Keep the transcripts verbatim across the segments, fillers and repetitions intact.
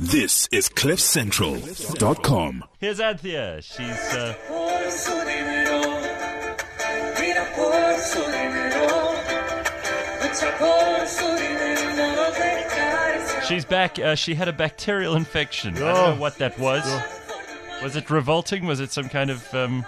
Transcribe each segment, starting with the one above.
This is cliff central dot com. Here's Anthea. She's uh, she's back. Uh, she had a bacterial infection. I don't know what that was. Was it revolting? Was it some kind of? Um...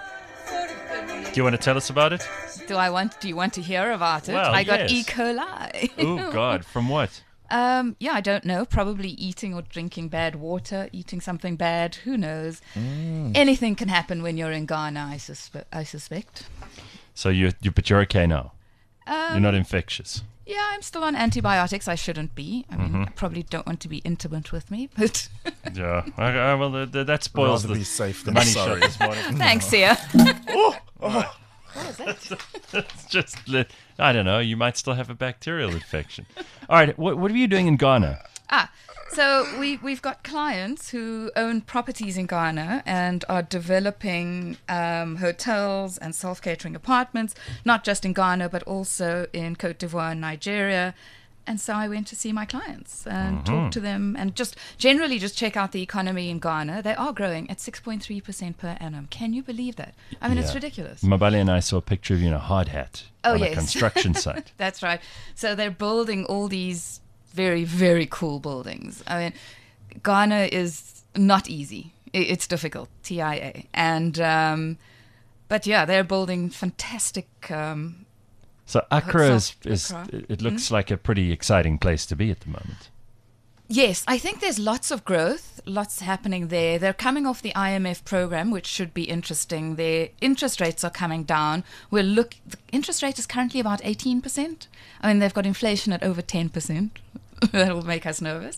Do you want to tell us about it? Do I want? Do you want to hear about it? Well, I got yes. E. coli. Oh God! From what? Um, yeah, I don't know. Probably eating or drinking bad water, eating something bad. Who knows? Mm. Anything can happen when you're in Ghana, I, suspe- I suspect. So you, you, but you're okay now. Um, you're not infectious. Yeah, I'm still on antibiotics. I shouldn't be. I mean, Mm-hmm. I probably don't want to be intimate with me, but Yeah. I, I, well, uh, that spoils Rather the, be safe the than money sorry. shot this morning. thanks, Sia. Oh, oh. What was that? It's just, li- I don't know. You might still have a bacterial infection. All right. What, what are you doing in Ghana? Ah, so we, we've got clients who own properties in Ghana and are developing um, hotels and self-catering apartments, not just in Ghana, but also in Cote d'Ivoire and Nigeria. And so I went to see my clients and Mm-hmm. talk to them and just generally just check out the economy in Ghana. They are growing at six point three percent per annum. Can you believe that? I mean, Yeah. it's ridiculous. Mabali and I saw a picture of you in a hard hat Oh, on a yes. construction site. That's right. So they're building all these very, very cool buildings. I mean, Ghana is not easy. I- It's difficult, T I A. And, um, but yeah, they're building fantastic. Um, So Accra is, South is Accra. it looks like a pretty exciting place to be at the moment. yes, I think there's lots of growth, lots happening there. They're coming off the I M F program, which should be interesting. Their interest rates are coming down. We're look. The interest rate is currently about eighteen percent. I mean, they've got inflation at over ten percent. That'll make us nervous.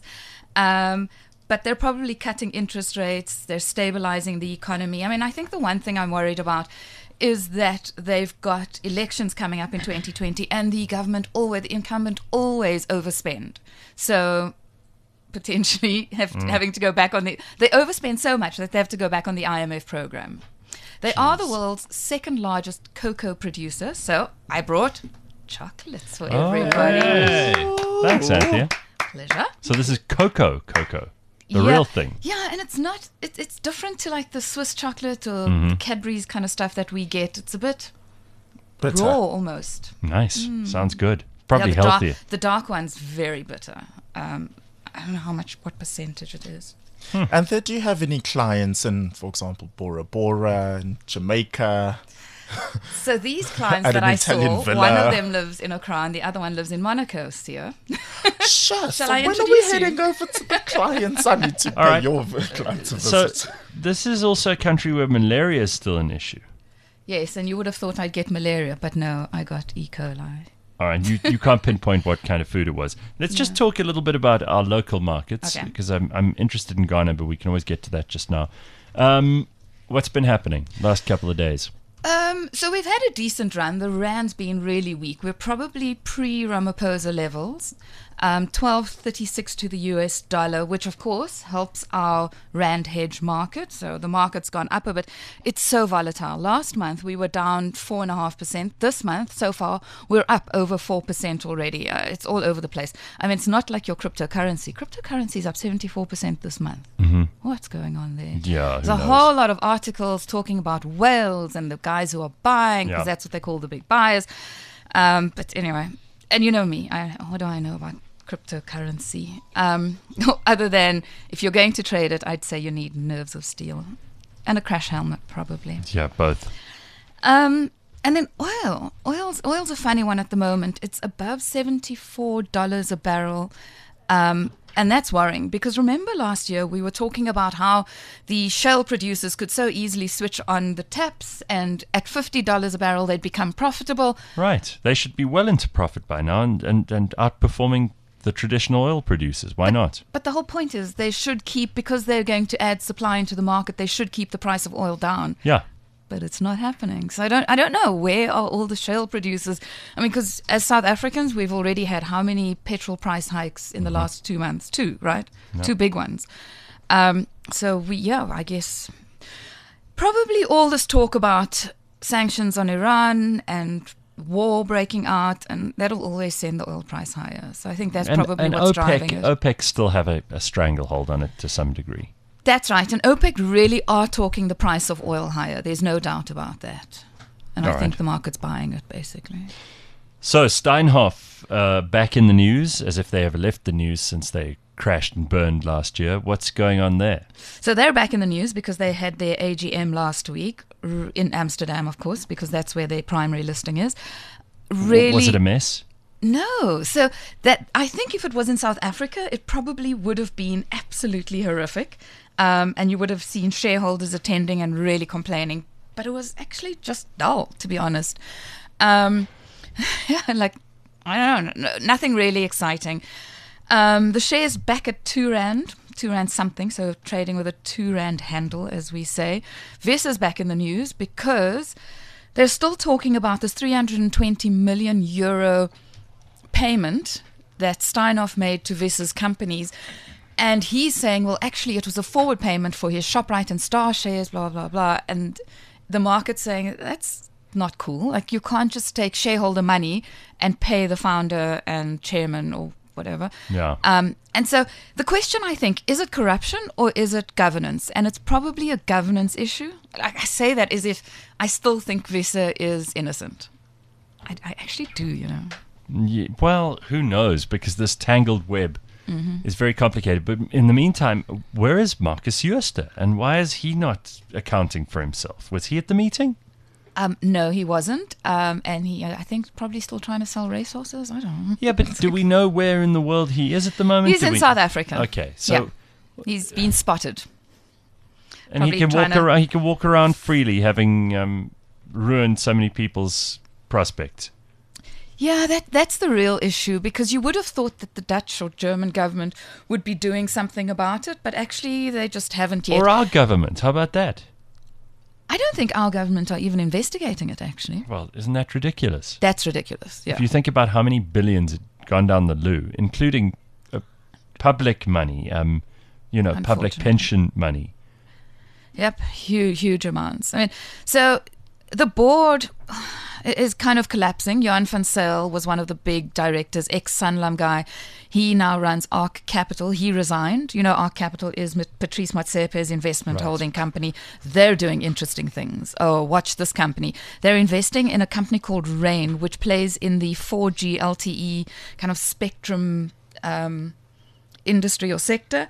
Um, but they're probably cutting interest rates. They're stabilizing the economy. I mean, I think the one thing I'm worried about is that they've got elections coming up in twenty twenty, and the government always, the incumbent always overspend. So potentially have, having to go back on the, they overspend so much that they have to go back on the I M F program. They are the world's second largest cocoa producer. So I brought chocolates for everybody. Hey. Thanks, Anthea. Pleasure. So this is cocoa, cocoa, the Yeah. real thing. Yeah, and it's not, it, it's different to like the Swiss chocolate or Mm-hmm. Cadbury's kind of stuff that we get. It's a bit Bitter. raw almost. Nice. Sounds good. Probably Yeah, the healthier. Dark, the dark one's very bitter. Um, I don't know how much, what percentage it is. And then do you have any clients in, for example, Bora Bora and Jamaica? So these clients At that an I Italian saw, villa. one of them lives in Accra and the other one lives in Monaco, Sia. Sure. So I when are we introduce you? heading over to the clients? I need to All pay right. your clients a So visit. this is also a country where malaria is still an issue. Yes, and you would have thought I'd get malaria, but no, I got E. coli. All right, you, you can't pinpoint what kind of food it was. Let's just talk a little bit about our local markets, Okay. because I'm I'm interested in Ghana, but we can always get to that just now. Um, what's been happening last couple of days? Um, so we've had a decent run. The rand's been really weak. We're probably pre-Ramaphosa levels, um, twelve thirty-six to the U S dollar, which of course helps our rand hedge market. So the market's gone up a bit. It's so volatile. Last month we were down four and a half percent. This month so far we're up over four percent already. Uh, it's all over the place. I mean, it's not like your cryptocurrency. Cryptocurrency is up seventy-four percent this month. Mm-hmm. What's going on there? Yeah, who There's a knows? whole lot of articles talking about whales and the guys who are buying, because Yeah. that's what they call the big buyers. Um, but anyway, and you know me, I, what do I know about cryptocurrency? Um, other than if you're going to trade it, I'd say you need nerves of steel and a crash helmet, probably. Yeah, both. Um, and then oil. Oil's, oil's a funny one at the moment. It's above seventy-four dollars a barrel. Um, and that's worrying because remember last year we were talking about how the shale producers could so easily switch on the taps and at fifty dollars a barrel they'd become profitable. Right. They should be well into profit by now and, and, and outperforming the traditional oil producers. Why not? But the whole point is they should keep, because they're going to add supply into the market, they should keep the price of oil down. Yeah. But it's not happening. So I don't I don't know, where are all the shale producers? I mean, because as South Africans, we've already had how many petrol price hikes in the last two months? Two, right? Two big ones. Um, so we, yeah, I guess probably all this talk about sanctions on Iran and war breaking out, and that'll always send the oil price higher. So I think that's And, probably and what's OPEC, driving it. OPEC still have a, a stranglehold on it to some degree. That's right. And OPEC really are talking the price of oil higher. There's no doubt about that. And All I think right. the market's buying it, basically. So Steinhoff uh, back in the news, as if they ever left the news since they crashed and burned last year. What's going on there? So they're back in the news because they had their A G M last week r- in Amsterdam, of course, because that's where their primary listing is. Really, Was it a mess? No. So that I think if it was in South Africa, it probably would have been absolutely horrific. Um, and you would have seen shareholders attending and really complaining. But it was actually just dull, to be honest. Um, yeah, like, I don't know, nothing really exciting. Um, the share's back at two rand, two rand something, so trading with a two rand handle, as we say. Visa's back in the news because they're still talking about this three hundred twenty million euro payment that Steinhoff made to Visa's companies. And he's saying, well, actually, it was a forward payment for his ShopRite and Star shares, blah, blah, blah. And the market's saying, that's not cool. Like, you can't just take shareholder money and pay the founder and chairman or whatever. Yeah. Um, and so the question, I think, is it corruption or is it governance? And it's probably a governance issue. Like, I say that as if I still think Visa is innocent. I, I actually do, you know. Yeah, well, who knows? Because this tangled web Mm-hmm. is very complicated. But in the meantime, where is Marcus Jooste? And why is he not accounting for himself? Was he at the meeting? Um, no, he wasn't. Um, and he, I think, probably still trying to sell racehorses. I don't know. Yeah, but do we know where in the world he is at the moment? He's Do in we- South Africa. Okay, so Yeah. He's been spotted. and he probably can walk trying to- around. He can walk around freely, having um, ruined so many people's prospect. Yeah, that that's the real issue, because you would have thought that the Dutch or German government would be doing something about it, but actually they just haven't yet. Or our government? How about that? I don't think our government are even investigating it, actually. Well, isn't that ridiculous? That's ridiculous, yeah. If you think about how many billions had gone down the loo, including uh, public money, um, you know, public Unfortunately. pension money. Yep, huge, huge amounts. I mean, so the board is kind of collapsing. Johan van Zyl was one of the big directors, ex-Sanlam guy. He now runs ARC Capital. He resigned. You know, ARC Capital is M- Patrice Motsepe's investment Right. holding company. They're doing interesting things. Oh, watch this company. They're investing in a company called Rain, which plays in the four G L T E kind of spectrum um, industry or sector.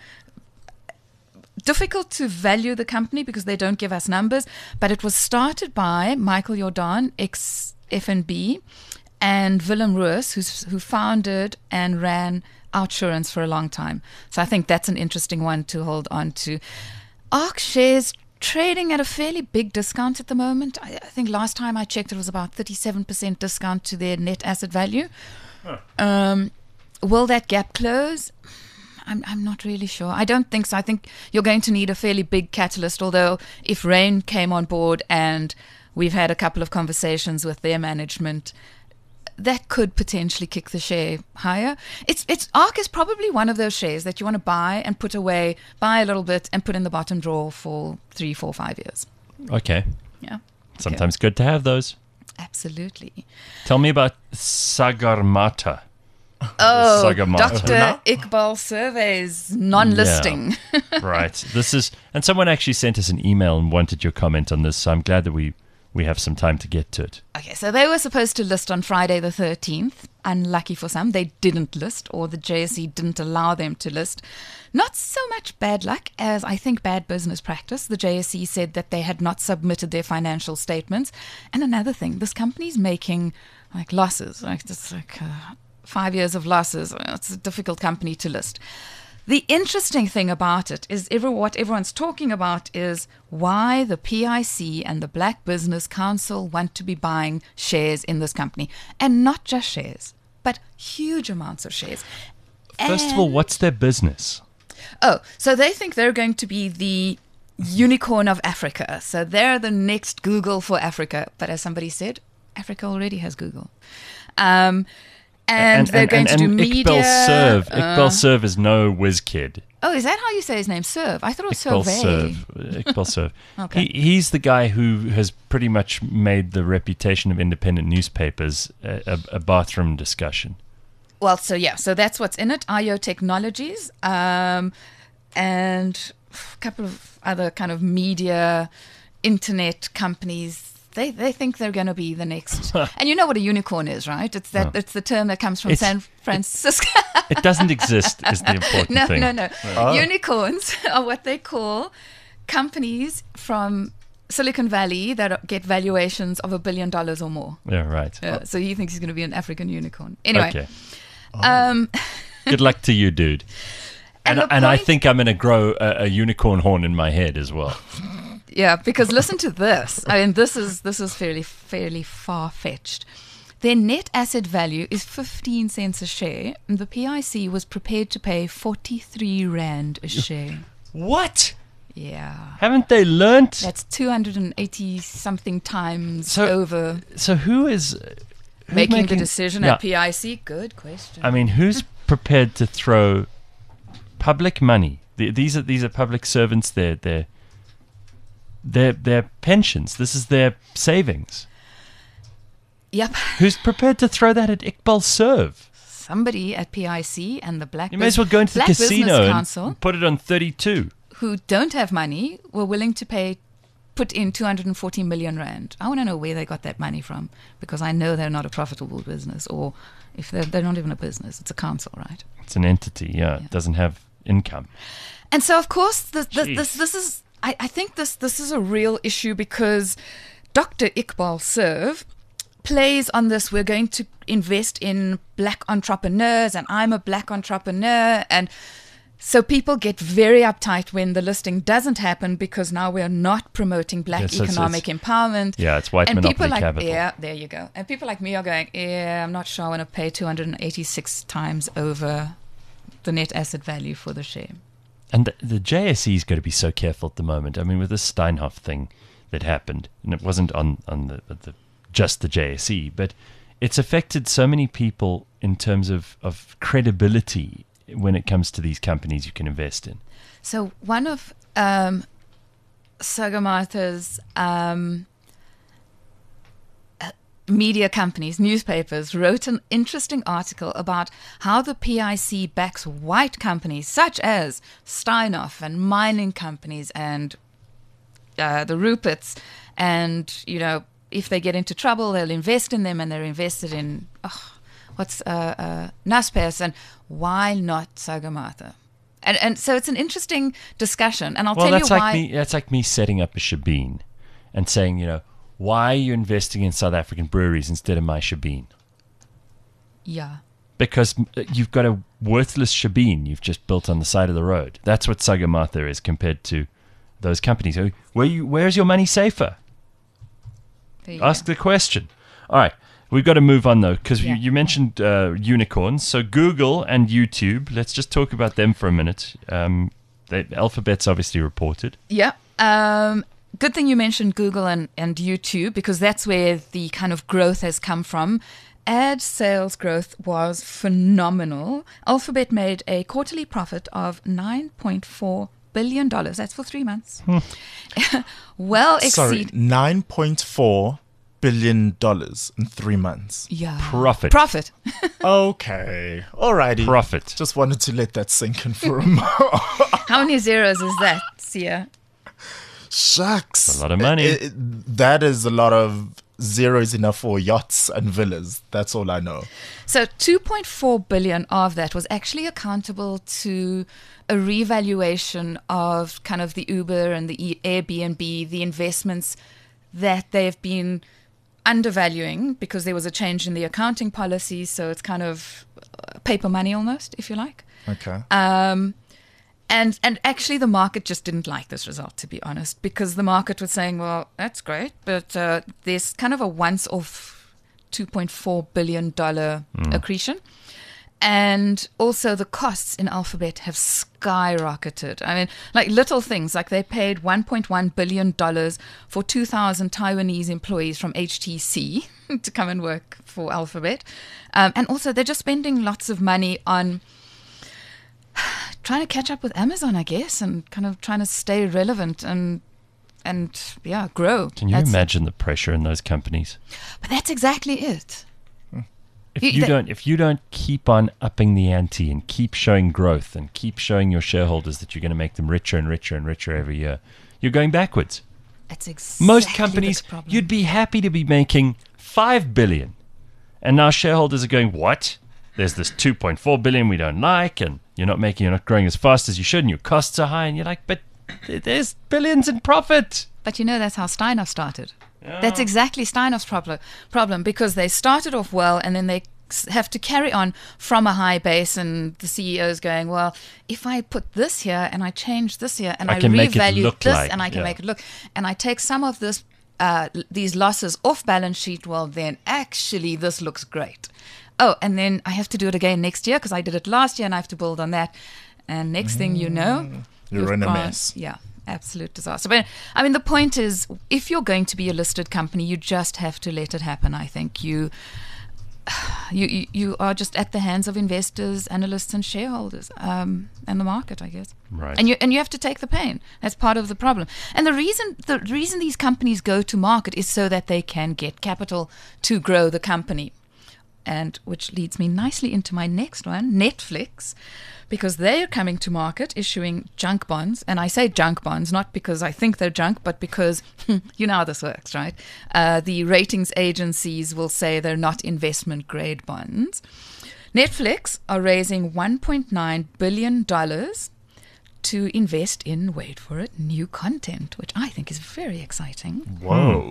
Difficult to value the company because they don't give us numbers, but it was started by Michael Jordan, ex-F N B, and Willem Roos, who's, who founded and ran Outsurance for a long time. So I think that's an interesting one to hold on to. ARC shares trading at a fairly big discount at the moment. I, I think last time I checked it was about thirty-seven percent discount to their net asset value. Huh. Um, will that gap close? I'm I'm not really sure. I don't think so. I think you're going to need a fairly big catalyst, although if Rain came on board and we've had a couple of conversations with their management, that could potentially kick the share higher. It's it's ARC is probably one of those shares that you want to buy and put away, buy a little bit and put in the bottom drawer for three, four, five years. Okay. Yeah. Sometimes good to have those. Absolutely. Tell me about Sagarmatha. Oh, Sagamata. Doctor Iqbal Surveys non-listing. Right. This is, and someone actually sent us an email and wanted your comment on this, so I'm glad that we, we have some time to get to it. Okay, so they were supposed to list on Friday the thirteenth. Unlucky for some, they didn't list, or the J S E didn't allow them to list. Not so much bad luck as I think bad business practice. The J S E said that they had not submitted their financial statements. And another thing, this company's making like losses, like it's like uh, five years of losses. It's a difficult company to list. The interesting thing about it is every, what everyone's talking about is why the P I C and the Black Business Council want to be buying shares in this company. And not just shares, but huge amounts of shares. First of all, And- what's their business? Oh, so they think they're going to be the unicorn of Africa. So they're the next Google for Africa. But as somebody said, Africa already has Google. Um, And, they're going and, to and do media. Iqbal Serve. uh, Iqbal Serve is no whiz kid. Oh, is that how you say his name? Serve? I thought it was Iqbal Survey. Serve. Iqbal Serve. Okay. He, he's the guy who has pretty much made the reputation of independent newspapers a, a, a bathroom discussion. Well, so yeah, so that's what's in it. I O Technologies, um, and a couple of other kind of media, internet companies. They they think they're going to be the next. And you know what a unicorn is, right? It's that Oh. it's the term that comes from It's- San Francisco. It doesn't exist is the important no, thing. no, no, Oh. Unicorns are what they call companies from Silicon Valley that get valuations of a billion dollars or more. Yeah, right. Uh, so he thinks he's going to be an African unicorn. Anyway, Okay. um, Good luck to you, dude. and, And, the and I point- think I'm going to grow a, a unicorn horn in my head as well. Yeah, because listen to this. I mean, this is this is fairly fairly far fetched. Their net asset value is fifteen cents a share, and the P I C was prepared to pay forty-three rand a share. What? Yeah, Haven't they learnt? that's two hundred eighty something times So- over So who is who's making, the decision Yeah. at P I C. Good question. I mean, who's prepared to throw public money? The- These are these are public servants. Their their their their pensions. This is their savings. Yep, Who's prepared to throw that at Iqbal Serve? somebody at P I C and the Black You may as well go into the Black Business casino and Council, put it on thirty-two. who don't have money, were willing to pay, put in two hundred forty million rand. I want to know where they got that money from, because I know they're not a profitable business, or if they're, they're not even a business, it's a council, right? It's an entity. Yeah, Yeah. it doesn't have income. And so, of course, this, this, Jeez. this, this is, I, I think this, this is a real issue, because Doctor Iqbal Serve plays on this. We're going to invest in black entrepreneurs, and I'm a black entrepreneur. And so people get very uptight when the listing doesn't happen, because now we're not promoting black Yes, it's- economic it's- empowerment. Yeah, it's white and monopoly people like, capital. Yeah, there you go. And people like me are going, yeah, I'm not sure I want to pay two hundred eighty-six times over the net asset value for the share. And the, the J S E's got to be so careful at the moment. I mean, with this Steinhoff thing that happened, and it wasn't on, on the, the just the J S E, but it's affected so many people in terms of, of credibility when it comes to these companies you can invest in. So one of um, Sagarmatha's um, uh, media companies, newspapers, wrote an interesting article about how the P I C backs white companies such as Steinhoff and mining companies and uh, the Ruperts, and, you know, if they get into trouble, they'll invest in them, and they're invested in, oh, what's, uh, uh, Naspers, and why not Sagarmatha? And and so it's an interesting discussion, and I'll Well, tell that's you like why. me. That's like me setting up a shebeen and saying, you know, why are you investing in South African breweries instead of my shebeen? Yeah. Because uh, you've got a worthless shebeen you've just built on the side of the road. That's what Sagarmatha is compared to those companies. Where you? Where's your money safer? There you Ask go. the question. All right. We've got to move on, though, because Yeah. you, you mentioned uh, unicorns. So Google and YouTube, let's just talk about them for a minute. Um, they, Alphabet's obviously reported. Yeah. Um, good thing you mentioned Google and, and YouTube, because that's where the kind of growth has come from. Ad sales growth was phenomenal. Alphabet made a quarterly profit of nine point four billion dollars. That's for three months. well Sorry, exceed. nine point four billion dollars in three months. Yeah. Profit. Profit. Okay, alrighty. Profit. Just wanted to let that sink in for a moment. How many zeros is that, Sia? Shucks, A lot of money. It- it- that is a lot of zeros enough for yachts and villas. That's all I know. So two point four billion of that was actually accountable to a revaluation of kind of the Uber and the E- Airbnb, the investments that they've been undervaluing because there was a change in the accounting policy. So it's kind of uh, paper money almost, if you like. Okay. Um, and and actually, the market just didn't like this result, to be honest, because the market was saying, "Well, that's great, but uh, there's kind of a once-off two point four billion dollar accretion." And also the costs in Alphabet have skyrocketed. I mean, like little things, like they paid one point one billion dollars for two thousand Taiwanese employees from H T C to come and work for Alphabet. Um, and also they're just spending lots of money on trying to catch up with Amazon, I guess, and kind of trying to stay relevant and, and yeah, grow. Can you That's- imagine the pressure in those companies? But that's exactly it. If You- you they- don't, if you don't keep on upping the ante and keep showing growth and keep showing your shareholders that you're going to make them richer and richer and richer every year, you're going backwards. That's exactly Most the companies, problem. you'd be happy to be making five billion, and now shareholders are going, "What? There's this two point four billion we don't like, and you're not making, you're not growing as fast as you should, and your costs are high." And you're like, "But there's billions in profit." But you know, that's how Steinhoff started. That's exactly Steinhoff's problem, problem because they started off well and then they s- have to carry on from a high base, and the C E O is going, well, if I put this here and I change this here and I I, can make it revalue look this like- and I can yeah. make it look, and I take some of this, uh, l- these losses off balance sheet, well, then actually this looks great. Oh, and then I have to do it again next year because I did it last year and I have to build on that. And next thing you know, You're you've in a gone- mess. Yeah, absolute disaster. But I mean, the point is, if you're going to be a listed company, you just have to let it happen. I think you, you, you, you are just at the hands of investors, analysts, and shareholders, um, and the market, I guess. Right. And you and you have to take the pain. That's part of the problem. And the reason the reason these companies go to market is so that they can get capital to grow the company. And which leads me nicely into my next one, Netflix, because they are coming to market issuing junk bonds. And I say junk bonds not because I think they're junk, but because you know how this works, right? Uh, the ratings agencies will say they're not investment grade bonds. Netflix are raising one point nine billion dollars to invest in, wait for it, new content, which I think is very exciting. Whoa.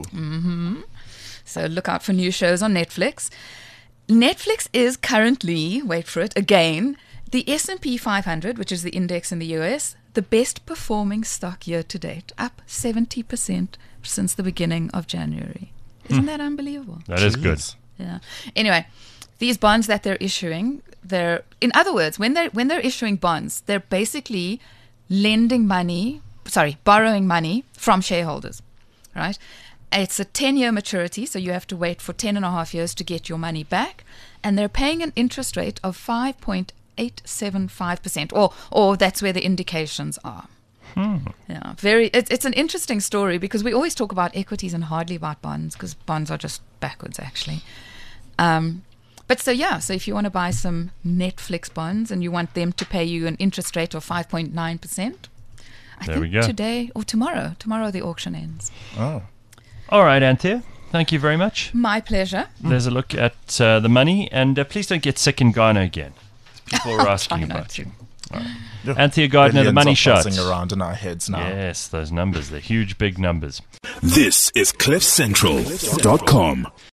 So look out for new shows on Netflix. Netflix is currently, wait for it, again, the S and P five hundred, which is the index in the U S, the best performing stock year to date, up seventy percent since the beginning of January. Isn't that unbelievable? That is good. Jeez. Yeah. Anyway, these bonds that they're issuing, they're, in other words, when they're, when they're issuing bonds, they're basically lending money, sorry, borrowing money from shareholders, right? It's a ten-year maturity, so you have to wait for ten and a half years to get your money back. And they're paying an interest rate of five point eight seven five percent, or or that's where the indications are. Yeah, very. It's it's an interesting story because we always talk about equities and hardly about bonds because bonds are just backwards, actually. Um, but so yeah, so if you want to buy some Netflix bonds and you want them to pay you an interest rate of five point nine percent, I There we think go. today or tomorrow, tomorrow the auction ends. Oh. All right, Anthea, thank you very much. My pleasure. There's a look at uh, the money, and uh, please don't get sick in Ghana again. People are asking Try not about to. you. Yeah. Anthea Gardner, the Billions money are shot. passing around in our heads now. Yes, those numbers, the huge, big numbers. This is cliff central dot com.